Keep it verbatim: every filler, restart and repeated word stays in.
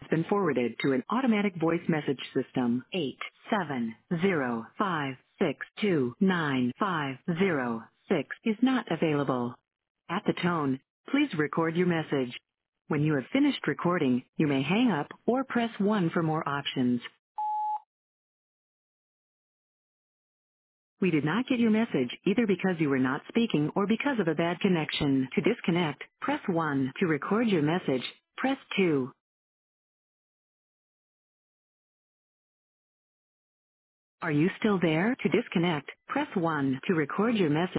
been forwarded to an automatic voice message system. eight seven zero five six two nine five zero six is not available. At the tone, please record your message. When you have finished recording, you may hang up or press one for more options. We did not get your message either because you were not speaking or because of a bad connection. To disconnect, press one. To record your message, press two. Are you still there? To disconnect, press one. To record your message.